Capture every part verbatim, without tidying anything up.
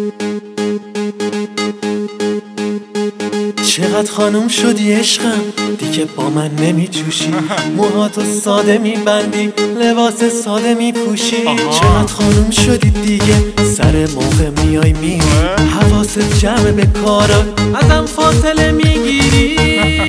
چقدر خانوم شدی عشقم، دیگه با من نمیجوشی، موهاتو ساده میبندی، لباس ساده میپوشی. چقدر خانوم شدی دیگه، سر موقع میای میری، حواست جمع به کارات، ازم فاصله میگیری.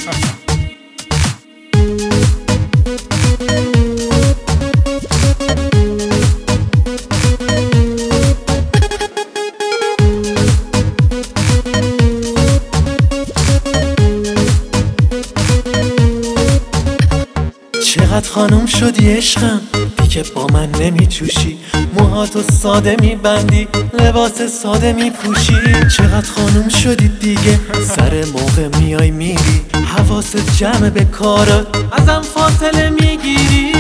چقدر خانوم شدی عشقم، دیگه با من نمیجوشی، موهاتو ساده میبندی، لباس ساده میپوشی. چقدر خانوم شدی دیگه، سر موقع میای میری، حواست جمع به کارات، ازم فاصله میگیری.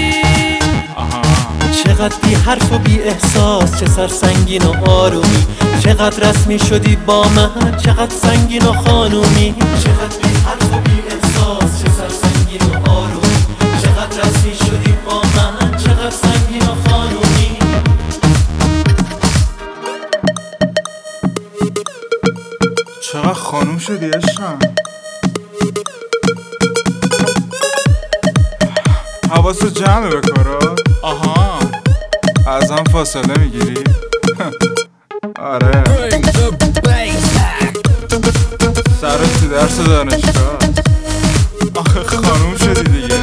چقدر بی حرف و بی احساس، چه سر سنگین و آرومی، چقدر رسمی شدی با من، چقدر سنگین و خانومی. چقدر بی حرف و بی احساس، چه سر سنگین و آرومی، چقدر رسمی شدی با من، چقدر سنگین و خانومی. چقدر خانوم شدی عشقم، حواست جمعه به کارات. آها، ازم فاصله میگیری. آره، سرت تو درس دانشگاه، آخه خانوم شدی دیگه.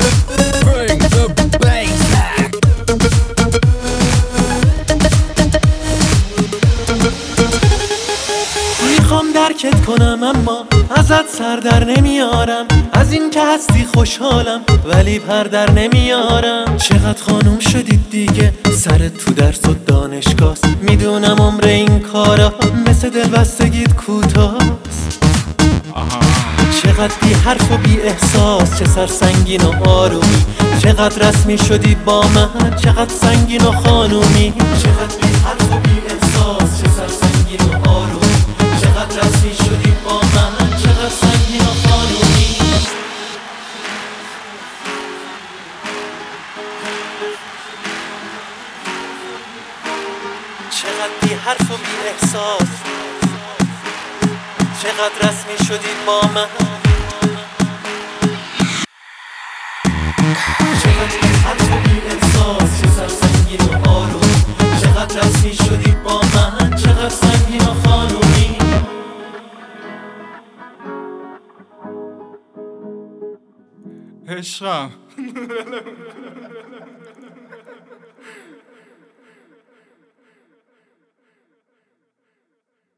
میخوام درکت کنم اما ازت سر در نمیارم، از این که هستی خوشحالم ولی پر در نمیارم. چقدر خانوم شدید دیگه، سرت تو درس و دانشگاهست، میدونم عمر این کارا مثل دلبستگیت کوتاست. چقدر بی حرف و بی احساس، چه سر سنگین و آرومی، چقدر رسمی شدی با من، چقدر سنگین و خانومی. چقدر بی حرف و بی احساس، چه سر سنگین و آرومی، چقدر رسمی شدی با من، چقدر سنگین و خانومی. چقدر بی حرف و بی احساس، چقدر رسمی شدی با من، چقدر بی حرف و بی احساس، چه سر سنگین و آروم، چقدر رسمی شدی با من، چقدر سنگین و خانومی. عشقم